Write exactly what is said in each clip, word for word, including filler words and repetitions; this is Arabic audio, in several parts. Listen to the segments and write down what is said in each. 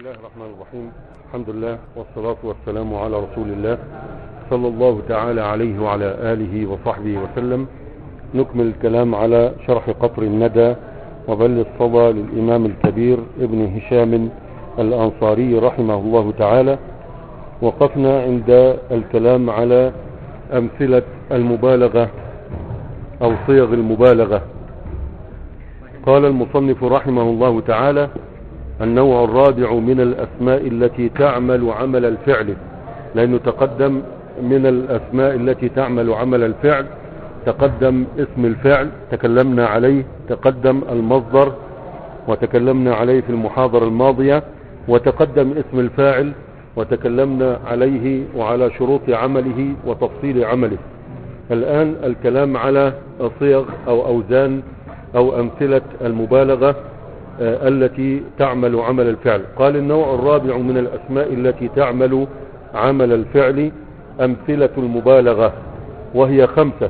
الله الرحمن الرحيم. الحمد لله والصلاة والسلام على رسول الله صلى الله تعالى عليه وعلى آله وصحبه وسلم. نكمل الكلام على شرح قطر الندى وبل الصدى للإمام الكبير ابن هشام الأنصاري رحمه الله تعالى. وقفنا عند الكلام على أمثلة المبالغة أو صيغ المبالغة. قال المصنف رحمه الله تعالى: النوع الرابع من الأسماء التي تعمل عمل الفعل، لأنه تقدم من الأسماء التي تعمل عمل الفعل تقدم اسم الفعل تكلمنا عليه، تقدم المصدر وتكلمنا عليه في المحاضرة الماضية، وتقدم اسم الفاعل وتكلمنا عليه وعلى شروط عمله وتفصيل عمله. الآن الكلام على صيغ أو أوزان أو أمثلة المبالغة التي تعمل عمل الفعل. قال: النوع الرابع من الأسماء التي تعمل عمل الفعل أمثلة المبالغة، وهي خمسة: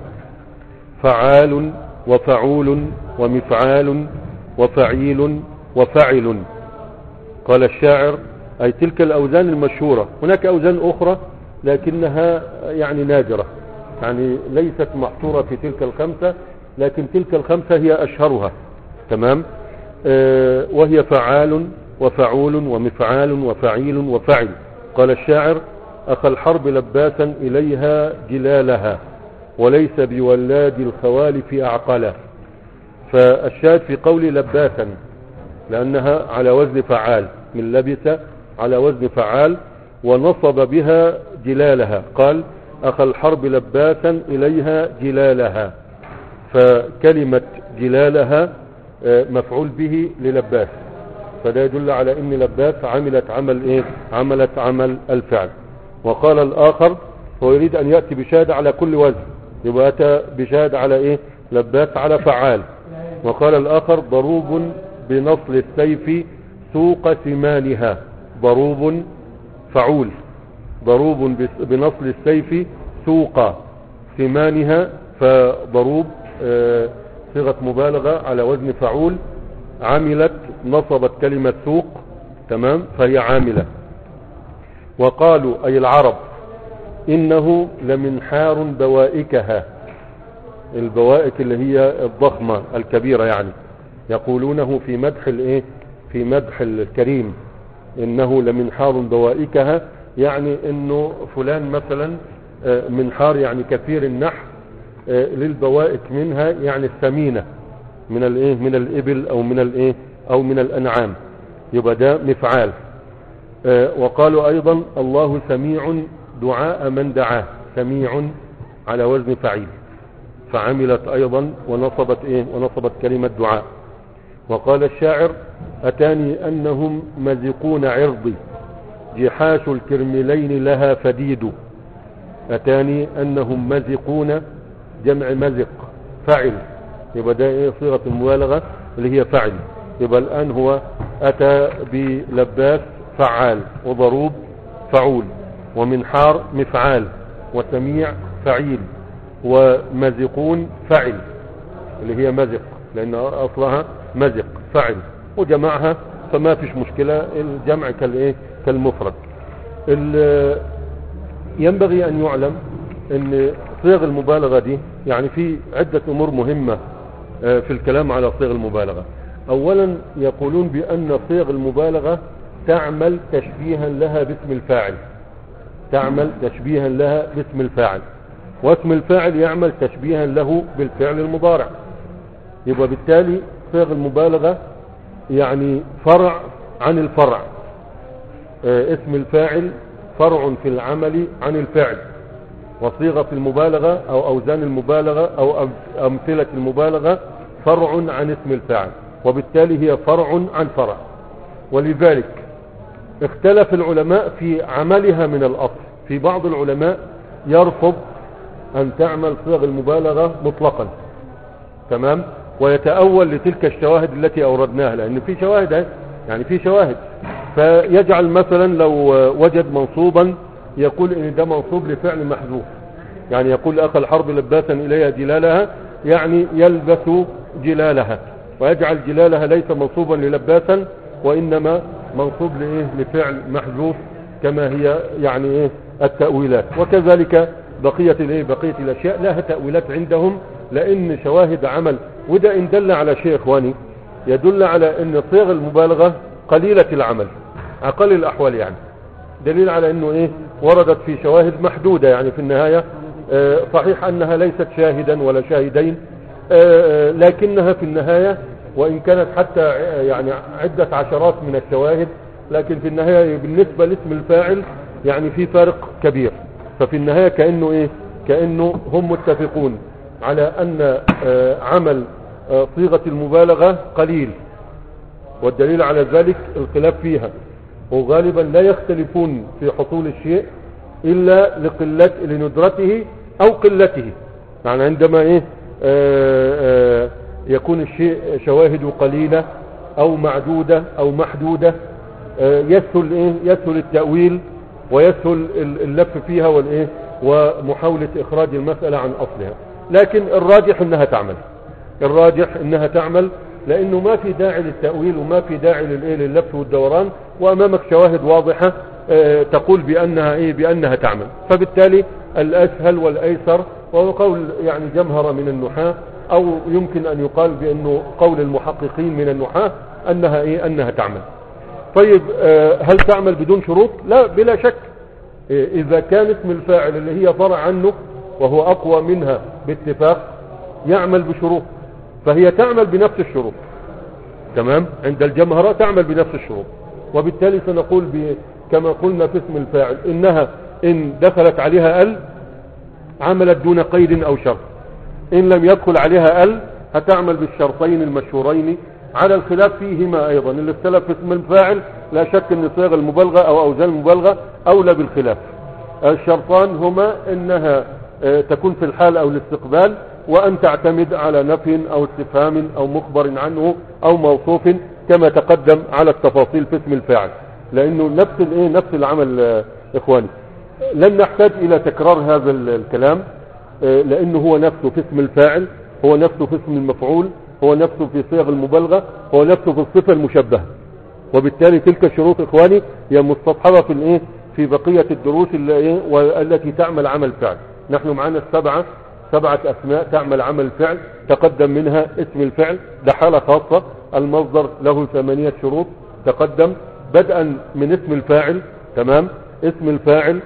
فعال وفعول ومفعال وفعيل وفعل. قال الشاعر: أي تلك الأوزان المشهورة. هناك أوزان أخرى لكنها يعني نادرة، يعني ليست محصورة في تلك الخمسة، لكن تلك الخمسة هي أشهرها. تمام. آه وهي فعال وفعول ومفعال وفعيل وفعل. قال الشاعر: أخى الحرب لباسا إليها جلالها وليس بولاد الخوالف أعقلا. فالشاهد في قول لباسا لأنها على وزن فعال، من لبس على وزن فعال، ونصب بها جلالها. قال: أخى الحرب لباسا إليها جلالها، فكلمة جلالها مفعول به للباس، فده يدل على ان لباس عملت عمل ايه عملت عمل الفعل. وقال الاخر: هو يريد ان يأتي بشهادة على كل وزن، يبقى اتى بشهادة على ايه لباس على فعال. وقال الاخر: ضروب بنصل السيف سوق ثمانها. ضروب فعول، ضروب بنصل السيف سوق ثمانها، فضروب آه صيغة مبالغة على وزن فعول، عملت نصبت كلمة سوق. تمام، فهي عاملة. وقالوا أي العرب: إنه لمنحار بوائكها. البوائك اللي هي الضخمة الكبيرة، يعني يقولونه في مدح الايه في مدح الكريم: إنه لمنحار بوائكها، يعني إنه فلان مثلا منحار يعني كثير النحر، للبوائك منها يعني الثمينة من الايه من الابل او من الايه او من الانعام، يبقى ده مفعال. وقالوا ايضا: الله سميع دعاء من دعاه. سميع على وزن فعيل، فعملت ايضا ونصبت ايه ونصبت كلمة دعاء. وقال الشاعر: اتاني انهم مزقون عرضي جحاش الكرملين لها فديد. اتاني انهم مزقون، جمع مزق فعل، يبقى ده ايه صيغة المبالغة اللي هي فعل. يبقى الآن هو أتى بلباس فعال، وضروب فعول، ومنحار مفعال، وسميع فعيل، ومزقون فعل اللي هي مزق، لأن أصلها مزق فعل، وجمعها فما فيش مشكلة، الجمع كالايه كالمفرد. ينبغي أن يعلم ان صيغ المبالغة دي يعني في عدة امور مهمة في الكلام على صيغ المبالغة. اولا يقولون بان صيغ المبالغة تعمل تشبيها لها باسم الفاعل، تعمل تشبيها لها باسم الفاعل، واسم الفاعل يعمل تشبيها له بالفعل المضارع. يبقى بالتالي صيغ المبالغة يعني فرع عن الفرع. اسم الفاعل فرع في العمل عن الفعل، وصيغة المبالغة أو أوزان المبالغة أو أمثلة المبالغة فرع عن اسم الفاعل، وبالتالي هي فرع عن فرع. ولذلك اختلف العلماء في عملها من الأصل. في بعض العلماء يرفض أن تعمل صيغ المبالغة مطلقا، تمام، ويتأول لتلك الشواهد التي أوردناها، لأن في شواهد يعني في شواهد فيجعل مثلا لو وجد منصوبا يقول ان ده منصوب لفعل محذوف، يعني يقول: أخى الحرب لباسا إليها جلالها، يعني يلبس جلالها، ويجعل جلالها ليس منصوبا للباسا وإنما منصوب لإيه لفعل محذوف كما هي يعني إيه التأويلات. وكذلك بقية الإيه بقية الأشياء لها تأويلات عندهم، لأن شواهد عمل. وده إن دل على شيء إخواني يدل على أن صيغ المبالغة قليلة العمل، أقل الأحوال يعني، دليل على أنه إيه وردت في شواهد محدودة يعني في النهاية. آه صحيح أنها ليست شاهدا ولا شاهدين، آه لكنها في النهاية وإن كانت حتى يعني عدة عشرات من الشواهد، لكن في النهاية بالنسبة لاسم الفاعل يعني في فارق كبير. ففي النهاية كأنه إيه كأنه هم متفقون على أن آه عمل آه صيغة المبالغة قليل، والدليل على ذلك الخلاف فيها، وغالبا لا يختلفون في حصول الشيء إلا لقلة لندرته أو قلته. يعني عندما إيه آآ آآ يكون الشيء شواهد قليلة أو معدودة أو محدودة، يسهل إيه يسهل التأويل ويسهل اللف فيها والإيه ومحاولة إخراج المسألة عن أصلها. لكن الراجح إنها تعمل، الراجح إنها تعمل لأنه ما في داعي للتأويل وما في داعي للإيه لللف والدوران، وأمامك شواهد واضحة اه تقول بأنها إيه بأنها تعمل. فبالتالي الأسهل والأيسر وهو قول يعني جمهرة من النحاة، أو يمكن أن يقال بأنه قول المحققين من النحاة أنها إيه أنها تعمل. طيب اه هل تعمل بدون شروط؟ لا بلا شك. اه إذا كان اسم الفاعل اللي هي فرع عنه وهو أقوى منها باتفاق يعمل بشروط، فهي تعمل بنفس الشروط. تمام، عند الجمهرة تعمل بنفس الشروط. وبالتالي سنقول كما قلنا في اسم الفاعل إنها إن دخلت عليها ال عملت دون قيد أو شرط، إن لم يدخل عليها ال هتعمل بالشرطين المشهورين على الخلاف فيهما أيضا. اللي اختلف في اسم الفاعل لا شك أن صيغ المبالغة أو أوزان المبالغة أولى بالخلاف. الشرطان هما إنها تكون في الحال أو الاستقبال، وأن تعتمد على نفي أو استفهام أو مخبر عنه أو موصوف كما تقدم على التفاصيل في اسم الفاعل، لأنه نفس الايه نفس العمل. إخواني لن نحتاج إلى تكرار هذا الكلام، لأنه هو نفسه في اسم الفاعل، هو نفسه في اسم المفعول، هو نفسه في صيغ المبالغة، هو نفسه في الصفة المشبهة. وبالتالي تلك الشروط إخواني هي مستصحبة في الايه في بقية الدروس التي تعمل عمل فعل. نحن معنا السبعة سبعة أسماء تعمل عمل فعل، تقدم منها اسم الفعل، ده حالة خاصة. المصدر له ثمانية شروط تقدم، بدءا من اسم الفاعل. تمام، اسم الفاعل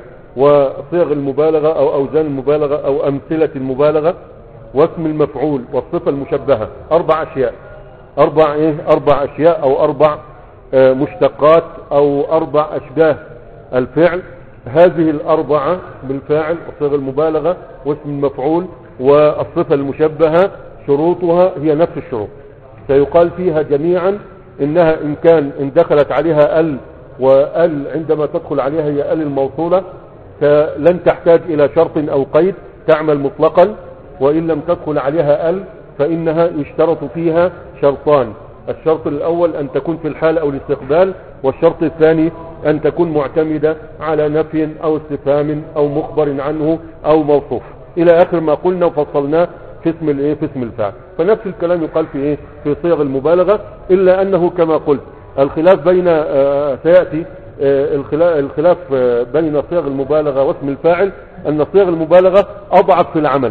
وصيغ المبالغة أو أوزان المبالغة أو أمثلة المبالغة، واسم المفعول والصفة المشبهة. أربع أشياء، أربع إيه أربع أشياء أو أربع آه مشتقات أو أربع أشباه الفعل. هذه الأربعة بالفاعل وصيغ المبالغة واسم المفعول والصفة المشبهة شروطها هي نفس الشروط. سيقال فيها جميعا إنها إن كان إن دخلت عليها ال، وال عندما تدخل عليها هي ال الموصولة، فلن تحتاج إلى شرط أو قيد، تعمل مطلقا. وإن لم تدخل عليها ال فإنها يشترط فيها شرطان: الشرط الأول أن تكون في الحال أو الاستقبال، والشرط الثاني أن تكون معتمدة على نفي أو استفهام أو مخبر عنه أو موصوف، إلى آخر ما قلنا وفصلناه في اسم الايه في اسم الفاعل. فنفس الكلام يقال في ايه في صيغ المبالغة، إلا أنه كما قلت الخلاف بين آه سيأتي آه الخلاف, الخلاف آه بين صيغ المبالغة واسم الفاعل أن صيغ المبالغة أضعف في العمل،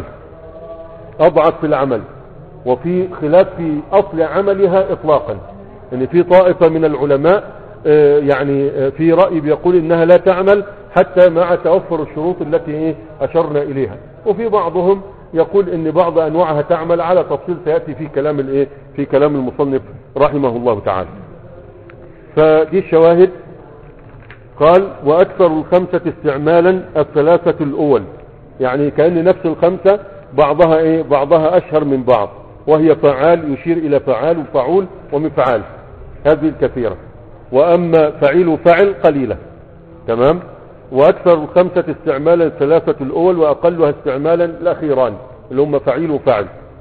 أضعف في العمل وفي خلاف في أصل عملها إطلاقا. ان يعني في طائفة من العلماء آه يعني آه في رأي بيقول إنها لا تعمل حتى مع توفر الشروط التي إيه أشرنا إليها، وفي بعضهم يقول ان بعض انواعها تعمل، على تفصيل سيأتي في كلام الايه في كلام المصنف رحمه الله تعالى. فدي الشواهد. قال واكثر الخمسة استعمالا الثلاثة الاول، يعني كأن نفس الخمسة بعضها ايه بعضها اشهر من بعض، وهي فعال يشير الى فعال وفعول ومفعال، هذه الكثيرة. واما فعيل وفعل قليلة. تمام. واكثر الخمسة استعمالا الثلاثة الاول، واقلها استعمالا الاخيران اللي هم فعيل وفعل،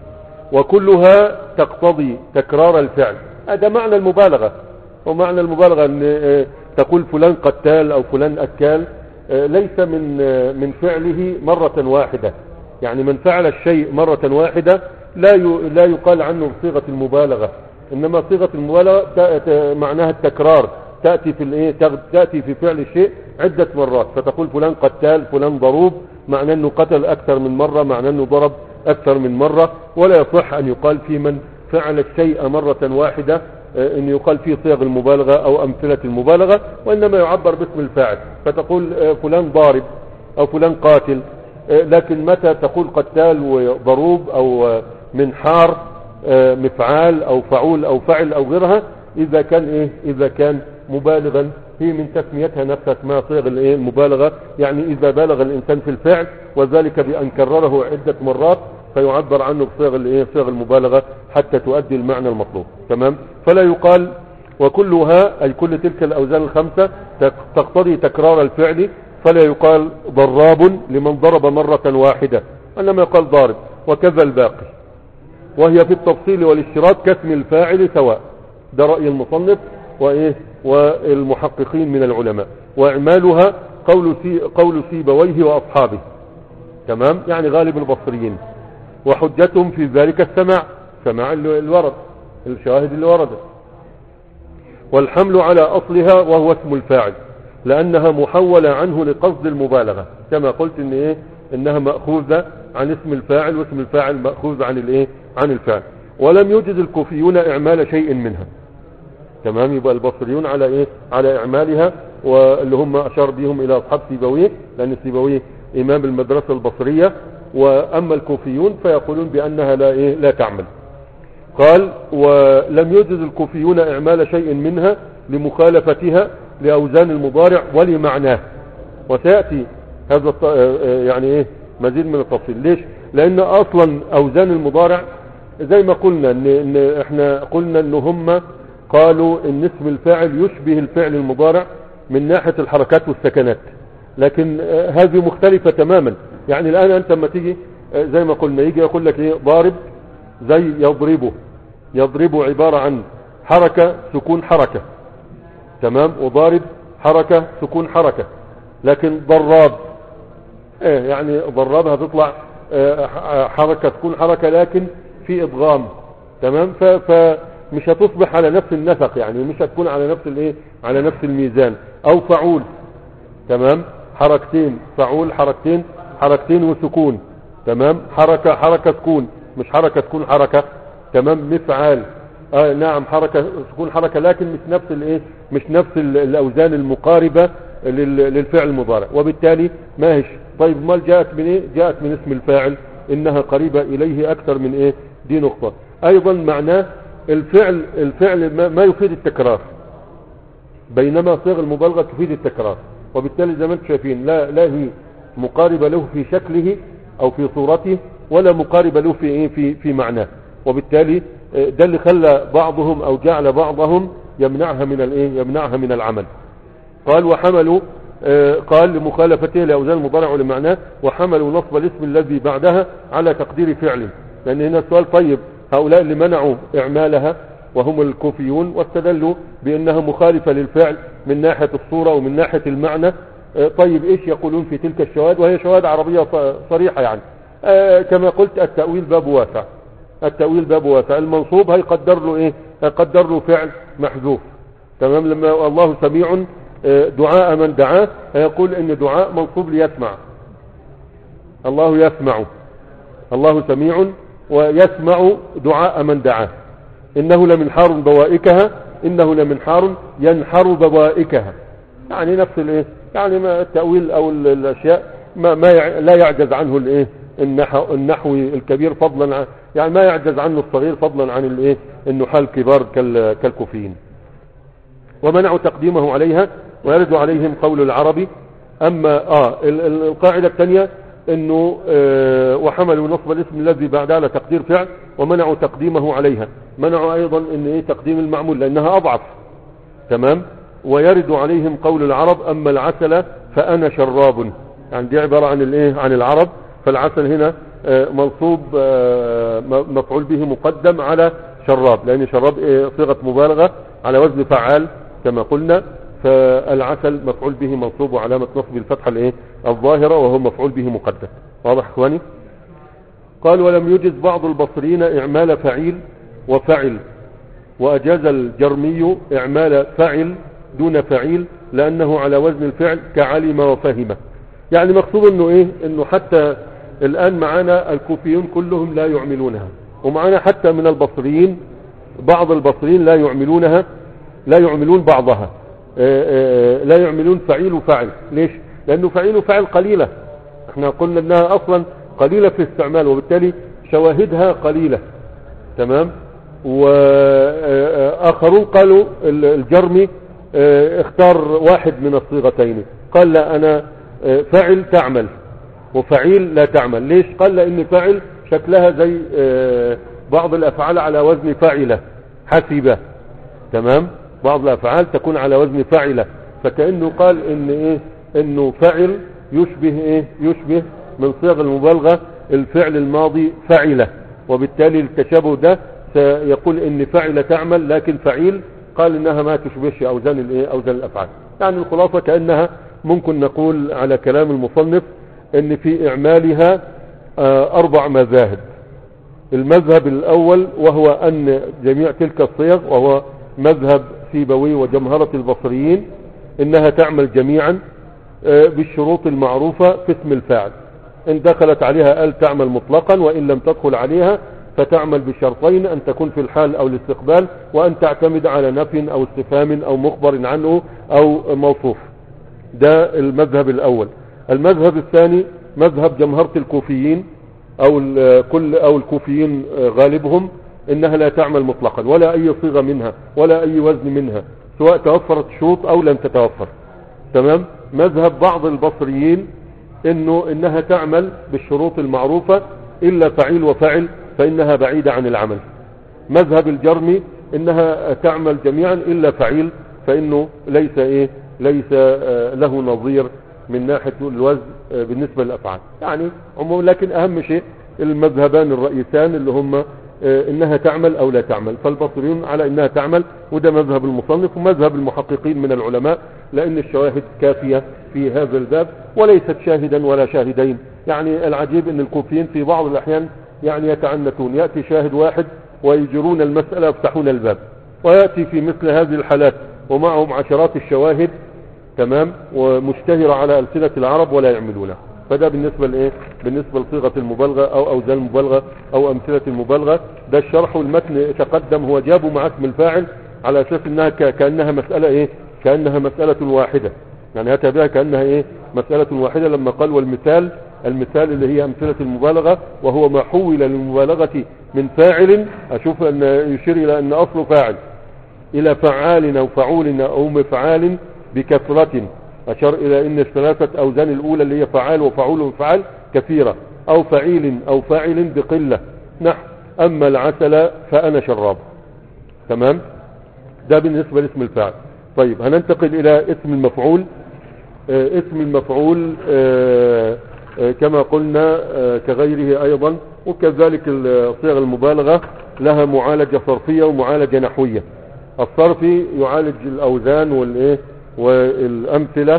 وكلها تقتضي تكرار الفعل. هذا معنى المبالغة، ومعنى المبالغة ان تقول فلان قتال او فلان اكال، ليس من من فعله مرة واحدة. يعني من فعل الشيء مرة واحدة لا لا يقال عنه بصيغة المبالغة، انما صيغة المبالغة معناها التكرار، تأتي في الايه تأتي في فعل الشيء عدة مرات، فتقول فلان قتال، فلان ضروب، معناه انه قتل اكثر من مرة، معناه انه ضرب اكثر من مرة. ولا يصح ان يقال في من فعل الشيء مرة واحدة ان يقال فيه صيغ المبالغة او امثلة المبالغة، وانما يعبر باسم الفاعل، فتقول فلان ضارب او فلان قاتل. لكن متى تقول قتال وضروب او منحار مفعال او فعول او فعل او غيرها، اذا كان ايه اذا كان مبالغا، هي من تسميتها نفسها اسمها صيغ الايه المبالغة، يعني اذا بالغ الانسان في الفعل وذلك بان كرره عدة مرات فيعبر عنه بصيغ الايه صيغ المبالغة حتى تؤدي المعنى المطلوب. تمام. فلا يقال وكلها اي كل تلك الاوزان الخمسة تقتضي تكرار الفعل، فلا يقال ضراب لمن ضرب مرة واحدة، انما يقال ضارب، وكذا الباقي. وهي في التفصيل والاشتراك كاسم الفاعل سواء. ده رأي المصنف وايه والمحققين من العلماء. واعمالها قول سي قول سيبويه واصحابه. تمام. يعني غالب البصريين. وحجتهم في ذلك السماع، سماع الورد، الشواهد اللي وردت. والحمل على اصلها وهو اسم الفاعل، لانها محولة عنه لقصد المبالغة، كما قلت ان ايه انها مأخوذة عن اسم الفاعل، واسم الفاعل مأخوذ عن الايه عن الفاعل. ولم يجد الكوفيون اعمال شيء منها. تمام. يبقى البصريون على ايه على اعمالها، واللي هم اشار بهم الى اصحاب سيبويه، لان سيبويه امام المدرسة البصرية. واما الكوفيون فيقولون بانها لا ايه لا تعمل. قال ولم يجد الكوفيون اعمال شيء منها لمخالفتها لاوزان المضارع ولمعناه. وسيأتي هذا يعني ايه مزيد من التفصيل. ليش؟ لان اصلا اوزان المضارع زي ما قلنا ان, إن احنا قلنا ان هم قالوا ان اسم الفاعل يشبه الفعل المضارع من ناحية الحركات والسكنات، لكن هذه مختلفة تماما. يعني الان انت لما تيجي زي ما قلنا يجي يقول لك ايه ضارب زي يضربه، يضربه عبارة عن حركة سكون حركة. تمام. وضارب حركة سكون حركة. لكن ضراب ايه يعني ضراب هتطلع حركة سكون حركة لكن في ادغام. تمام. فمش هتصبح على نفس النسق، يعني مش هتكون على نفس الايه على نفس الميزان. او فعول. تمام. حركتين فعول، حركتين حركتين وسكون. تمام. حركة حركة سكون، مش حركة سكون حركة. تمام. مفعال آه نعم حركة سكون حركة، لكن مش نفس الايه مش نفس الاوزان المقاربة للفعل المضارع، وبالتالي ما هيش. طيب ما جاءت من ايه جاءت من اسم الفاعل، انها قريبة اليه اكثر من ايه دي نقطة. ايضا معناه الفعل الفعل ما يفيد التكرار، بينما صيغ المبالغة تفيد التكرار. وبالتالي زي ما انتم شايفين لا لا هي مقاربة له في شكله او في صورته، ولا مقاربة له في ايه في في معناه. وبالتالي ده اللي خلى بعضهم او جعل بعضهم يمنعها من الايه يمنعها من العمل. قال وحملوا قال لمخالفته لاوزان المضارع ولمعناه، وحملوا نصب الاسم الذي بعدها على تقدير فعل. لان هنا السؤال طيب هؤلاء اللي منعوا اعمالها وهم الكوفيون واستدلوا بانها مخالفة للفعل من ناحية الصورة ومن ناحية المعنى، طيب ايش يقولون في تلك الشواهد؟ وهي شواهد عربية صريحة. يعني كما قلت التأويل باب واسع، التأويل باب واسع. المنصوب هيقدر له ايه هيقدر له فعل محذوف. تمام. لما الله سميع دعاء من دعاه هيقول ان دعاء منصوب ليسمع، الله يسمع، الله سميع ويسمع دعاء من دعاه. انه لمنحار بوائكها، انه لمنحار ينحر بوائكها، يعني نفس الايه يعني ما التأويل او الاشياء ما, ما لا يعجز عنه الايه النحو النحوي الكبير فضلا عن يعني ما يعجز عنه الصغير فضلا عن الايه النحاة الكبار كالكوفيين. ومنعوا تقديمه عليها، ويرد عليهم قول العربي. اما اه القاعدة الثانية انه اه وحملوا نصب الاسم الذي بعدها على تقدير فعل، ومنعوا تقديمه عليها. منعوا ايضا ان ايه تقديم المعمول لانها اضعف. تمام. ويرد عليهم قول العرب اما العسل فانا شراب، يعني دي عبارة عن الايه عن العرب. فالعسل هنا اه منصوب اه مفعول به مقدم على شراب، لان شراب اه صيغة مبالغة على وزن فعال كما قلنا. فالعسل مفعول به منصوب وعلامة نصب الفتحة الايه الظاهرة، وهو مفعول به مقدم. واضح اخواني؟ قال ولم يجز بعض البصريين اعمال فعيل وفعل، واجاز الجرمي اعمال فعل دون فعيل لأنه على وزن الفعل كعلم وفهم. يعني مقصود انه ايه، انه حتى الآن معانا الكوفيون كلهم لا يعملونها، ومعانا حتى من البصريين بعض البصريين لا يعملونها، لا يعملون بعضها، لا يعملون فعيل وفعل. ليش؟ لأنه فعيل وفعل قليلة، احنا قلنا انها اصلا قليلة في استعمال، وبالتالي شواهدها قليلة. تمام. واخرون قالوا الجرمي اختار واحد من الصيغتين، قال لا انا فعل تعمل وفعيل لا تعمل. ليش؟ قال لان فعل شكلها زي بعض الافعال على وزن فاعلة حسبة. تمام. بعض الافعال تكون على وزن فاعلة، فكأنه قال ان ايه، انه فعل يشبه ايه، يشبه من صيغ المبالغة الفعل الماضي فعلة، وبالتالي التشابه ده سيقول ان فعل تعمل، لكن فعيل قال انها ما تشبهش اوزان الايه، اوزان الافعال. يعني الخلاصة كأنها ممكن نقول على كلام المصنف ان في اعمالها اربع مذاهب. المذهب الاول وهو ان جميع تلك الصيغ، وهو مذهب سيبوي وجمهرة البصريين، انها تعمل جميعا بالشروط المعروفة في اسم الفاعل. ان دخلت عليها ال تعمل مطلقا، وان لم تدخل عليها فتعمل بشرطين، ان تكون في الحال او الاستقبال، وان تعتمد على نفي او استفهام او مخبر عنه او موصوف. ده المذهب الاول. المذهب الثاني مذهب جمهرة الكوفيين او كل او الكوفيين غالبهم، انها لا تعمل مطلقا ولا اي صيغة منها ولا اي وزن منها، سواء توفرت شروط او لم تتوفر. تمام. مذهب بعض البصريين انه انها تعمل بالشروط المعروفة الا فعيل وفعل فانها بعيدة عن العمل. مذهب الجرمي انها تعمل جميعا الا فعيل، فانه ليس ايه، ليس له نظير من ناحية الوزن بالنسبة للافعال. يعني عموما، لكن اهم شيء المذهبان الرئيسان اللي هم انها تعمل او لا تعمل. فالبصريون على انها تعمل، وده مذهب المصنف ومذهب المحققين من العلماء، لان الشواهد كافية في هذا الباب وليست شاهدا ولا شاهدين. يعني العجيب ان الكوفيين في بعض الاحيان يعني يتعنتون، يأتي شاهد واحد ويجرون المسألة يفتحون الباب، ويأتي في مثل هذه الحالات ومعهم عشرات الشواهد، تمام، ومشتهرة على ألسنة العرب ولا يعملونها. فده بالنسبة لإيه، بالنسبة لصيغة المبالغة أو أوزان المبالغة أو أمثلة المبالغة. ده الشرح والمتن تقدم، هو جابه مع اسم الفاعل على أساس أنها كأنها مسألة إيه، كأنها مسألة واحدة، يعني أتى بها كأنها إيه، مسألة واحدة. لما قال والمثال، المثال اللي هي أمثلة المبالغة، وهو ما حول للمبالغة من فاعل، أشوف أن يشير إلى أن أصل فاعل إلى فعال أو فعول أو مفعال بكثرة، أشار إلى أن الثلاثة أوزان الأولى اللي هي فعال وفعول وفعال كثيرة، أو فعيل أو فاعل بقلة. نحو أما العسل فأنا شراب. تمام. ده بالنسبة لاسم الفاعل. طيب هننتقل إلى اسم المفعول. آه اسم المفعول آه آه كما قلنا آه كغيره أيضا، وكذلك صيغ المبالغة لها معالجة صرفية ومعالجة نحوية. الصرفي يعالج الأوزان والإيه والأمثلة،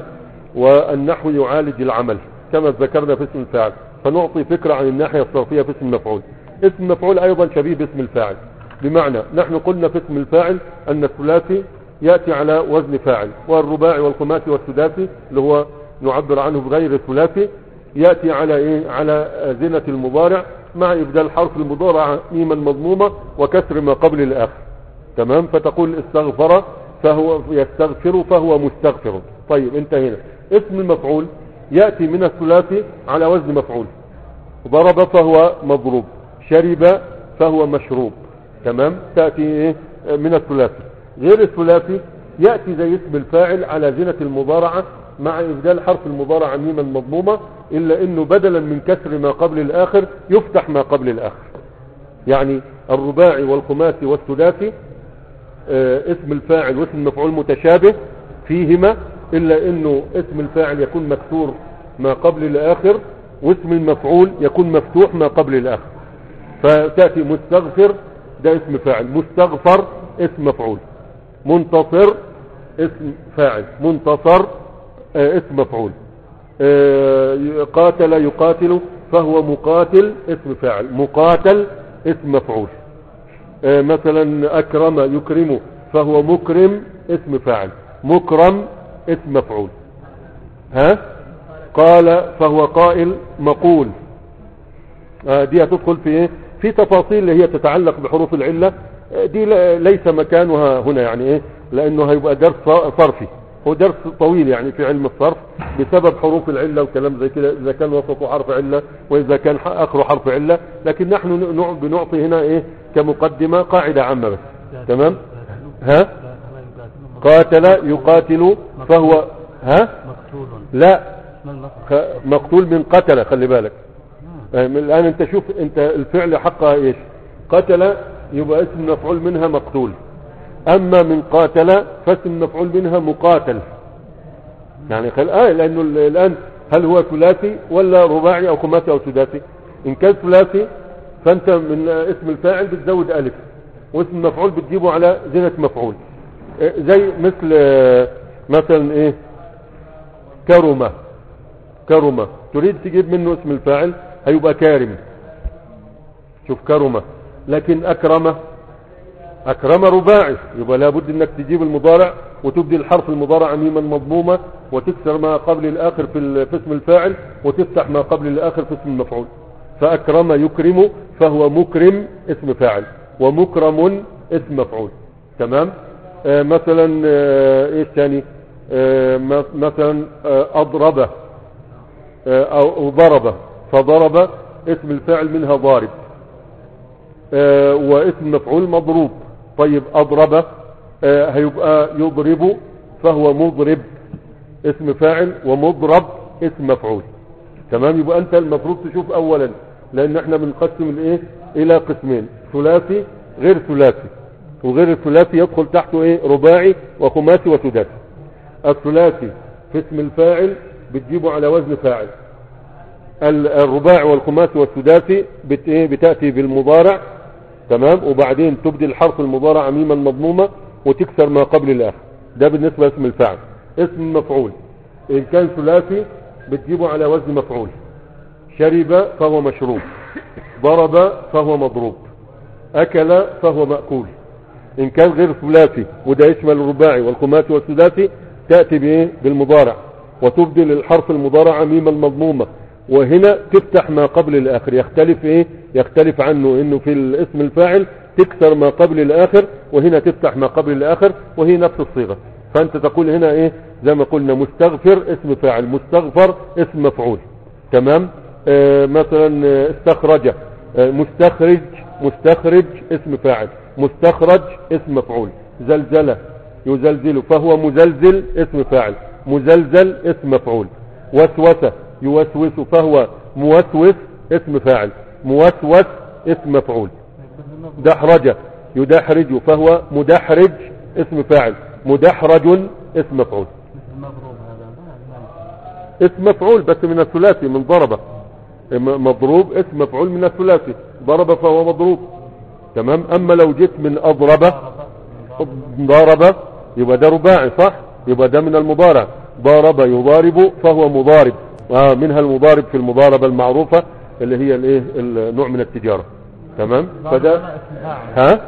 والنحو يعالج العمل كما ذكرنا في اسم الفاعل. فنعطي فكرة عن الناحية الصرفية في اسم المفعول. اسم المفعول أيضا شبيه باسم الفاعل، بمعنى نحن قلنا في اسم الفاعل أن الثلاثي يأتي على وزن فاعل، والرباعي والخماسي والسداسي اللي هو نعبر عنه بغير الثلاثي يأتي على إيه؟ على زنة المضارع مع إبدال حرف المضارع ميما مضمومة وكسر ما قبل الآخر. تمام. فتقول استغفر فهو يستغفر فهو مستغفر. طيب انتهينا. اسم المفعول يأتي من الثلاثي على وزن مفعول. ضرب فهو مضروب، شرب فهو مشروب. تمام. تأتي ايه من الثلاثي. غير الثلاثي يأتي زي اسم الفاعل على زنة المضارعة مع إبدال حرف المضارعة ميما مضمومة، إلا إنه بدلا من كسر ما قبل الآخر يفتح ما قبل الآخر. يعني الرباعي والخماسي والسداسي اه اسم الفاعل واسم المفعول متشابه فيهما، إلا إنه اسم الفاعل يكون مكسور ما قبل الآخر، واسم المفعول يكون مفتوح ما قبل الآخر. فتأتي مستغفر ده اسم فاعل، مستغفر اسم مفعول، منتصر اسم فاعل، منتصر اه اسم مفعول، اه قاتل يقاتل فهو مقاتل اسم فاعل، مقاتل اسم مفعول. اه مثلا أكرم يكرم فهو مكرم اسم فاعل. مكرم اسم مفعول. ها قال فهو قائل مقول. آه دي هتدخل في ايه في تفاصيل اللي هي تتعلق بحروف العلة. آه دي ليس مكانها هنا يعني ايه لانه هيبقى درس صرفي، هو درس طويل يعني في علم الصرف بسبب حروف العلة وكلام زي كده، اذا كان وسطه حرف علة واذا كان اخره حرف علة. لكن نحن بنعطي هنا ايه كمقدمة قاعدة عامة بس. تمام. ها قاتل يقاتل فهو ها لا مقتول من قتل. خلي بالك الان انت شوف انت الفعل حقها ايش؟ قتل يبقى اسم مفعول منها مقتول، اما من قاتل فاسم مفعول منها مقاتل. يعني خل... آه لانه الان هل هو ثلاثي ولا رباعي او خماسي او سداسي؟ ان كان ثلاثي فانت من اسم الفاعل بتزود الف، واسم المفعول بتجيبه على زينة مفعول. زي مثل مثلا ايه كرمة. كرمة تريد تجيب منه اسم الفاعل هيبقى كارم. شوف كرمة. لكن اكرمة اكرمة رباعي يبقى لابد انك تجيب المضارع وتبدي الحرف المضارع ميما مضمومة وتكسر ما قبل الاخر في, في اسم الفاعل وتفتح ما قبل الاخر في اسم المفعول. فاكرم يكرم فهو مكرم اسم فاعل ومكرم اسم مفعول. تمام. آه مثلا آه ايش ثاني؟ آه مثلا آه اضرب آه او ضرب، فضرب اسم الفاعل منها ضارب آه واسم مفعول مضروب. طيب اضرب آه هيبقى يضرب فهو مضرب اسم فاعل ومضرب اسم مفعول. تمام. يبقى انت المفروض تشوف اولا لان احنا بنقسم الايه الى قسمين، ثلاثي غير ثلاثي، وغير الثلاثي يدخل تحته ايه رباعي وخماسي وسداسي. الثلاثي في اسم الفاعل بتجيبه على وزن فاعل، الرباعي والخماسي والسداسي بت ايه بتاتي بالمضارع. تمام. وبعدين تبدي الحرف المضارع ميما مضمومه وتكسر ما قبل الاخر. ده بالنسبه لاسم الفاعل. اسم المفعول ان كان ثلاثي بتجيبه على وزن مفعول. شرب فهو مشروب، ضرب فهو مضروب، اكل فهو مأكول. ان كان غير ثلاثي وده يشمل الرباعي والخماسي والسداسي تأتي بايه بالمضارع وتبدل الحرف المضارع ميما مضمومة وهنا تفتح ما قبل الاخر. يختلف ايه يختلف عنه انه في الاسم الفاعل تكسر ما قبل الاخر وهنا تفتح ما قبل الاخر وهي نفس الصيغة. فانت تقول هنا ايه زي ما قلنا مستغفر اسم فاعل، مستغفر اسم مفعول. تمام. آه مثلا استخرج آه مستخرج مستخرج اسم فاعل، مستخرج اسم مفعول. زلزل يزلزل فهو مزلزل اسم فاعل، مزلزل اسم مفعول. وسوس يوسوس فهو موسوس اسم فاعل، موسوس اسم مفعول. دحرج يدحرج فهو مدحرج اسم فاعل، مدحرج اسم مفعول. اسم مفعول بس من الثلاثي من ضرب. مضروب اسم مفعول من الثلاثي، ضرب فهو مضروب. تمام. اما لو جيت من اضرب ضرب يبقى ده رباعي صح، يبقى ده من المضارع. ضارب يضارب فهو مضارب. آه منها المضارب في المضاربة المعروفة اللي هي الايه النوع من التجارة. تمام. فده ها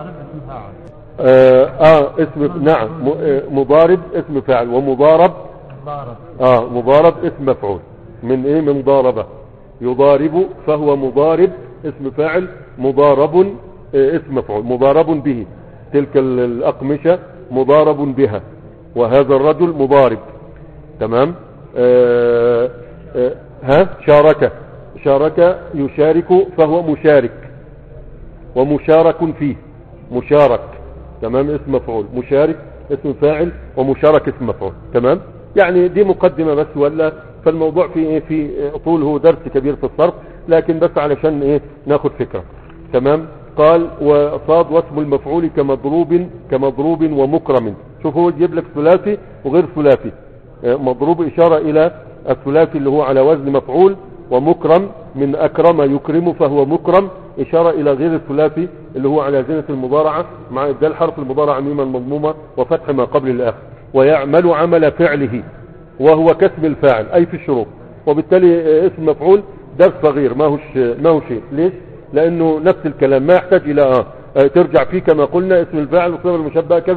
آه, اه اسم نعم مضارب اسم فاعل ومضارب اه مضارب اسم مفعول من ايه من ضاربة. يضارب فهو مضارب اسم فاعل، مضارب آه اسم مفعول، مضارب به. تلك الأقمشة مضارب بها وهذا الرجل مضارب. تمام. آه آه ها شارك شارك يشارك فهو مشارك ومشارك فيه، مشارك. تمام. اسم مفعول، مشارك اسم فاعل ومشارك اسم مفعول. تمام. يعني دي مقدمة بس ولا فالموضوع في ايه في طول، هو درس كبير في الصرف لكن بس علشان ايه ناخد فكرة. تمام. قال وصاد واسم المفعول كمضروب كمضروب ومكرم. شوف هو يجيب لك ثلاثي وغير ثلاثي. مضروب اشارة الى الثلاثي اللي هو على وزن مفعول، ومكرم من اكرم يكرم فهو مكرم اشارة الى غير الثلاثي اللي هو على زينة المضارعة مع ابدال حرف المضارعة ميما مضمومة وفتح ما قبل الاخر. ويعمل عمل فعله وهو كسب الفاعل اي في الشروط. وبالتالي اسم مفعول درس صغير ما هوش ما هو شيء. ليش؟ لانه نفس الكلام ما يحتاج الى اه ترجع فيه كما قلنا اسم الفاعل والصيغه المشبهه كذا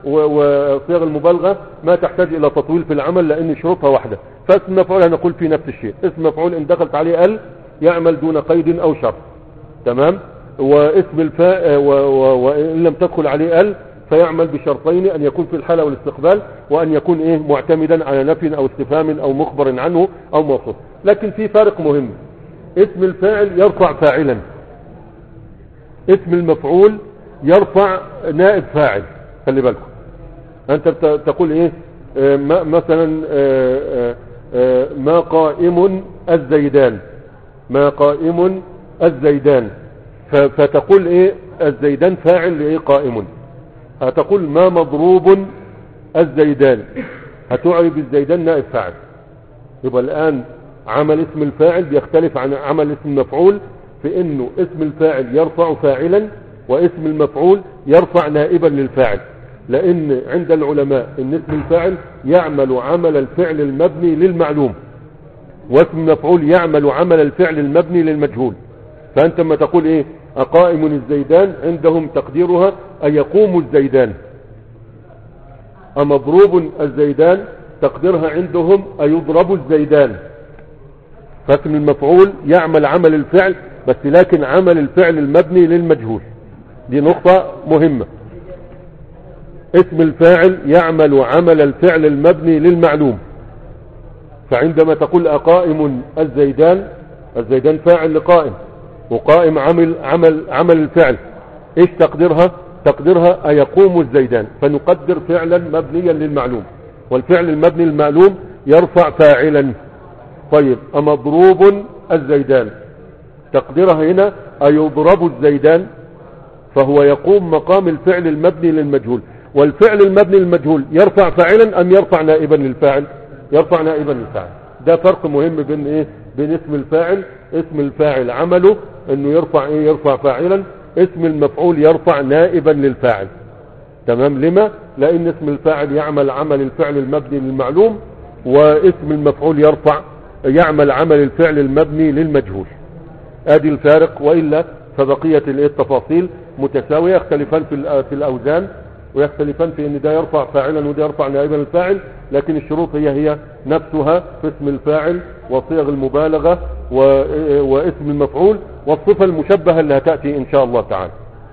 وصيغ المبالغة ما تحتاج الى تطويل في العمل لان شروطها واحدة. فاسم مفعول هنقول في نفس الشيء، اسم مفعول ان دخلت عليه ال يعمل دون قيد او شرط، تمام. واسم الفاء وان لم تدخل عليه ال فيعمل بشرطين، ان يكون في الحالة والاستقبال، وان يكون ايه معتمدا على نفي او استفهام او مخبر عنه او موصوف. لكن في فرق مهم، اسم الفاعل يرفع فاعلا، اسم المفعول يرفع نائب فاعل. خلي بالكم انت تقول ايه آه مثلا آه آه ما قائم الزيدان، ما قائم الزيدان، فتقول ايه الزيدان فاعل لايه قائم. هتقول ما مضروب الزيدان، هتعرب الزيدان نائب فاعل. يبقى الان عمل اسم الفاعل بيختلف عن عمل اسم المفعول في انه اسم الفاعل يرفع فاعلا واسم المفعول يرفع نائبا للفاعل. لان عند العلماء ان اسم الفاعل يعمل عمل الفعل المبني للمعلوم، واسم المفعول يعمل عمل الفعل المبني للمجهول. فانت لما تقول ايه اقائم الزيدان، عندهم تقديرها ايقوم الزيدان. امضروب الزيدان تقديرها عندهم ايضرب الزيدان. فاسم المفعول يعمل عمل الفعل بس لكن عمل الفعل المبني للمجهول. دي نقطة مهمة. اسم الفاعل يعمل عمل الفعل المبني للمعلوم. فعندما تقول اقائم الزيدان، الزيدان فاعل لقائم، وقائم عمل عمل عمل الفعل، ايش تقديرها؟ تقديرها ايقوم الزيدان، فنقدر فعلا مبنيا للمعلوم، والفعل المبني للمعلوم يرفع فاعلا. طيب امضروب الزيدان، تقديرها هنا ايضرب الزيدان، فهو يقوم مقام الفعل المبني للمجهول. والفعل المبني للمجهول يرفع فاعلا ام يرفع نائبا للفاعل؟ يرفع نائبا للفاعل. ده فرق مهم بين ايه بين اسم الفاعل. اسم الفاعل عمله انه يرفع ايه يرفع فاعلا، اسم المفعول يرفع نائبا للفاعل. تمام. لما؟ لان اسم الفاعل يعمل عمل الفعل المبني للمعلوم، واسم المفعول يرفع يعمل عمل الفعل المبني للمجهول. ادي الفارق، وإلا فبقية التفاصيل متساوية، يختلفان في الاوزان ويختلفان في ان ده يرفع فاعلا وده يرفع نائبا الفاعل، لكن الشروط هي هي نفسها في اسم الفاعل وصيغ المبالغة واسم المفعول والصفة المشبهة اللي هتأتي ان شاء الله تعالى.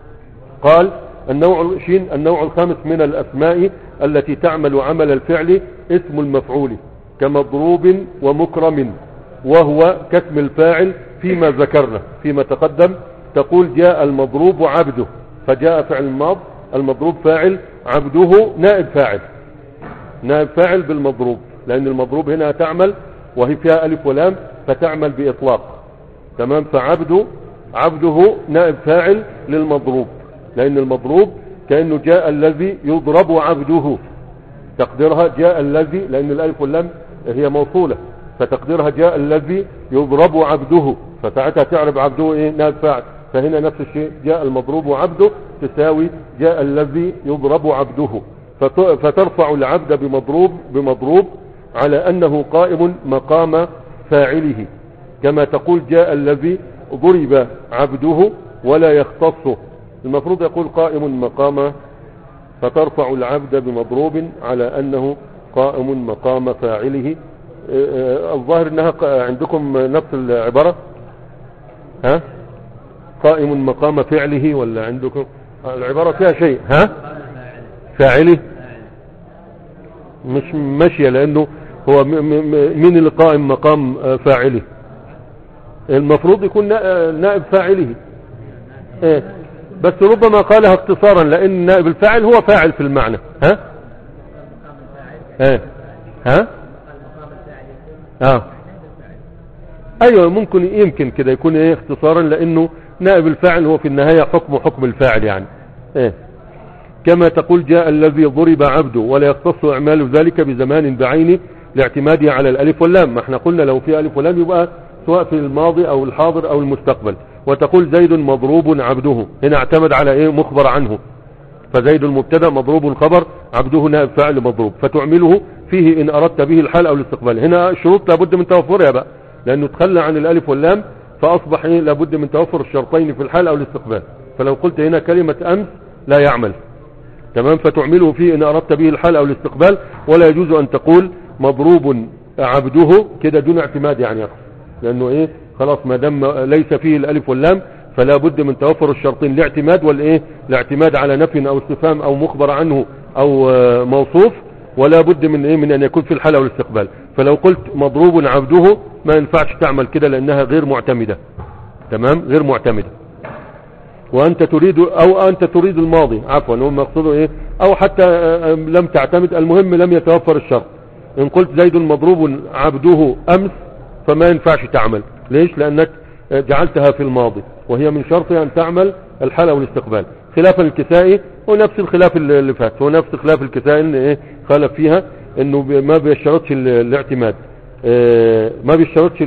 قال النوع شين النوع الخامس من الاسماء التي تعمل عمل الفعل اسم المفعول كمضروب ومكرم، وهو كاسم الفاعل فيما ذكرنا فيما تقدم. تقول جاء المضروب عبده، فجاء فعل الماض، المضروب فاعل، عبده نائب فاعل، نائب فاعل بالمضروب، لان المضروب هنا تعمل وهي فيها الف ولام فتعمل باطلاق. تمام. فعبده عبده نائب فاعل للمضروب، لان المضروب كأنه جاء الذي يضرب عبده، تقديرها جاء الذي، لان الالف واللام هي موصولة، فتقديرها جاء الذي يضرب عبده، فساعتها تعرب عبده ايه نائب فاعل. فهنا نفس الشيء، جاء المضروب عبده تساوي جاء الذي يضرب عبده، فترفع العبد بمضروب بمضروب على انه قائم مقام فاعله، كما تقول جاء الذي ضرب عبده ولا يختص. المفروض يقول قائم مقام، فترفع العبد بمضروب على انه قائم مقام فاعله. الظاهر انها عندكم نفس العبارة، ها قائم مقام فعله، ولا عندكم العبارة فيها شيء؟ ها فاعله مش ماشية، لانه هو مين اللي قائم مقام فاعله؟ المفروض يكون نائب فاعله. ايه بس ربما قالها اختصارا، لان نائب الفاعل هو فاعل في المعنى. ها ايه ها اه ايوه ممكن يمكن كده يكون ايه اختصارا، لانه نائب الفاعل هو في النهاية حكم حكم الفاعل يعني. ايه كما تقول جاء الذي ضرب عبده ولا يختص اعمال ذلك بزمان بعينه لاعتماده على الالف واللام. ما احنا قلنا لو في الف واللام يبقى سواء في الماضي او الحاضر او المستقبل. وتقول زيد مضروب عبده، هنا اعتمد على ايه مخبر عنه، فزيد المبتدا مضروب الخبر، عبده نائب فاعل مضروب، فتعمله فيه ان اردت به الحال او الاستقبال. هنا الشروط لابد من توفرها بقى، لانه تخلى عن الالف واللام فاصبح ايه لابد من توفر الشرطين في الحال او الاستقبال. فلو قلت هنا كلمة امس لا يعمل. تمام. فتعمله فيه ان اردت به الحال او الاستقبال، ولا يجوز ان تقول مضروب عبده كده دون اعتماد يعني يقف، لانه ايه خلاص ما دام ليس فيه الالف واللام فلا بد من توفر الشرطين، الاعتماد والايه الاعتماد على نفي او استفهام او مخبر عنه او موصوف، ولا بد من ايه من ان يكون في الحال او الاستقبال. فلو قلت مضروب عبده ما ينفعش تعمل كده لانها غير معتمدة، تمام، غير معتمدة. وانت تريد او انت تريد الماضي عفوا هو مقصوده ايه، او حتى لم تعتمد، المهم لم يتوفر الشرط. ان قلت زيد مضروب عبده امس فما ينفعش تعمل، ليش؟ لانك جعلتها في الماضي وهي من شرطها ان تعمل الحال او الاستقبال، خلافا الكسائي ونفس الخلاف اللي فات، هو نفس خلاف الكسائي ان ايه خالف فيها انه ما بيشترطش الاعتماد، ما بيشترطش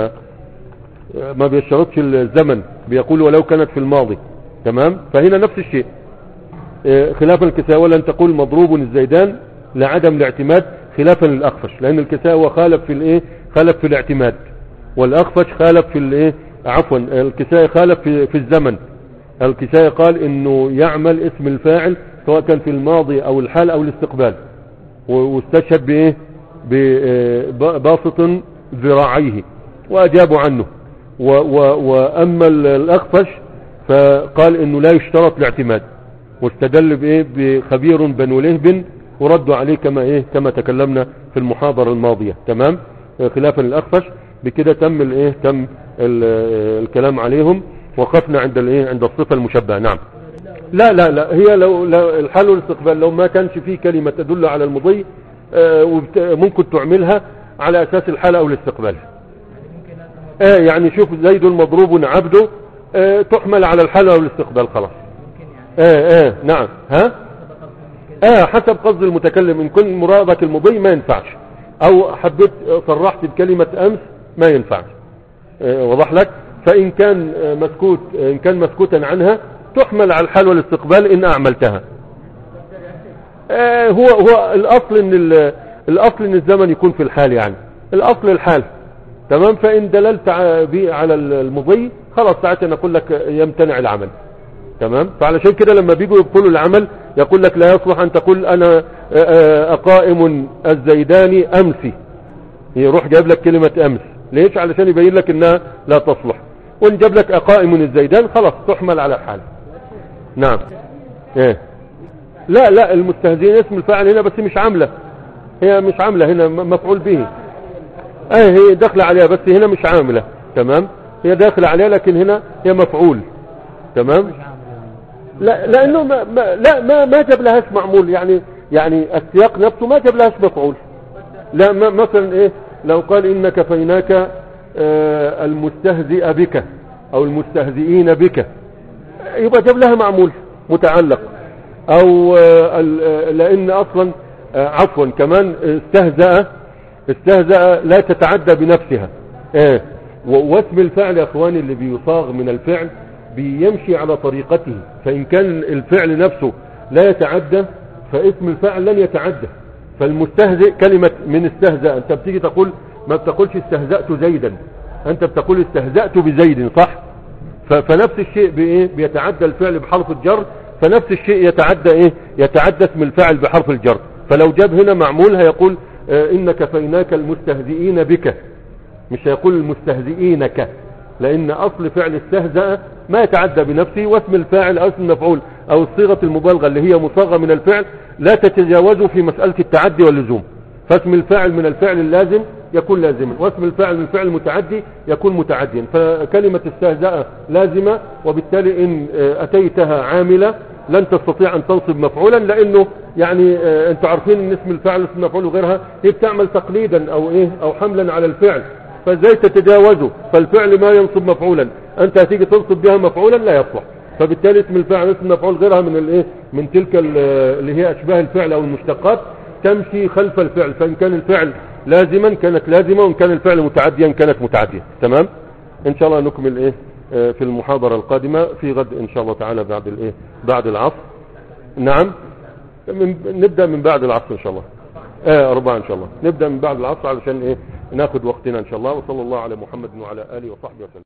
ما بيشترطش الزمن، بيقول ولو كانت في الماضي، تمام. فهنا نفس الشيء خلافا الكسائي، ولا ان تقول مضروب الزيدان لعدم الاعتماد خلافا للاخفش، لان الكسائي هو خالف في الايه خالف في الاعتماد، والاخفش خالف في الايه عفوا الكسائي خالف في, في الزمن. الكسائي قال انه يعمل اسم الفاعل سواء كان في الماضي او الحال او الاستقبال، واستشهد بايه بباسط ذراعيه واجابوا عنه. و و واما الاخفش فقال انه لا يشترط الاعتماد، واستدل بايه بخبير بنو لهب وردوا عليه كما ايه كما تكلمنا في المحاضرة الماضية، تمام. خلافا الاخفش بكده تم الايه تم الكلام عليهم، وقفنا عند الايه عند الصفة المشبهة. نعم. لا لا لا هي لو, لو الحال والاستقبال لو ما كانش فيه كلمة تدل على المضي ممكن تعملها على اساس الحال او الاستقبال. اه يعني شوف زيد مضروب عبده اه تحمل على الحال او الاستقبال خلاص. اه اه نعم ها اه حسب قصد المتكلم، ان كن مرادك المضي ما ينفعش، او حبيت صرحت بكلمة امس ما ينفعش، اه وضح لك. فان كان مسكوت ان كان مسكوتا عنها تحمل على الحال والاستقبال ان اعملتها. اه هو هو الاصل ان الاصل ان الزمن يكون في الحال، يعني الاصل الحال، تمام. فان دللت على المضي خلاص ساعتها نقول لك يمتنع العمل، تمام. فعلشان كده لما بيجوا يبطلوا العمل يقول لك لا يصلح ان تقول انا اقائم الزيداني امسي، يروح جايب لك كلمة امس، ليش؟ علشان يبين لك انها لا تصلح. وان جاب لك اقائم الزيدان خلاص تحمل على الحال. نعم. ايه لا لا المستهزئين اسم الفاعل هنا بس مش عاملة، هي مش عاملة هنا مفعول به، ايه هي داخله عليها بس هنا مش عاملة، تمام. هي داخله عليها لكن هنا هي مفعول، تمام. لا لانه ما ما لا ما ما جاب لهاش معمول، يعني يعني السياق نفسه ما جاب لهاش مفعول. لا ما مثلا ايه لو قال ان كفيناك آه المستهزئ بك او المستهزئين بك يبقى جاب لها معمول متعلق، او آه لان اصلا آه عفوا كمان استهزأ استهزأ لا تتعدى بنفسها. آه واسم الفعل يا اخواني اللي بيصاغ من الفعل بيمشي على طريقته، فإن كان الفعل نفسه لا يتعدى فاسم الفعل لن يتعدى. فالمستهزئ كلمة من استهزأ، انت بتيجي تقول ما بتقولش استهزأت زيدا، انت بتقول استهزأت بزيد، صح؟ فنفس الشيء بايه بيتعدى الفعل بحرف الجر، فنفس الشيء يتعدى ايه يتعدى اسم الفاعل بحرف الجر. فلو جاب هنا معمول هيقول اه ان كفيناك المستهزئين بك، مش هيقول المستهزئينك، لان اصل فعل استهزأ ما يتعدى بنفسه، واسم الفاعل او اسم المفعول او صيغة المبالغة اللي هي مصاغة من الفعل لا تتجاوزوا في مسألة التعدي واللزوم. فاسم الفاعل من الفعل اللازم يكون لازما، واسم الفاعل من الفعل المتعدي يكون متعديا. فكلمة استهزأ لازمة، وبالتالي ان اتيتها عاملة لن تستطيع ان تنصب مفعولا، لانه يعني انتوا عارفين ان اسم الفاعل اسم المفعول وغيرها هي بتعمل تقليدا او ايه او حملا على الفعل، فازاي تتجاوزه؟ فالفعل ما ينصب مفعولا، انت هتيجي تنصب بها مفعولا لا يصلح. فبالتالي اسم الفاعل اسم المفعول غيرها من الايه من تلك اللي هي اشباه الفعل او المشتقات تمشي خلف الفعل، فان كان الفعل لازما كانت لازمة، وان كان الفعل متعديا كانت متعدية، تمام. ان شاء الله نكمل ايه في المحاضرة القادمة في غد ان شاء الله تعالى بعد الايه بعد العصر. نعم من نبدأ من بعد العصر ان شاء الله، اه اربعة ان شاء الله نبدأ من بعد العصر علشان ايه ناخد وقتنا ان شاء الله. وصلى الله على محمد وعلى اله وصحبه وسلم.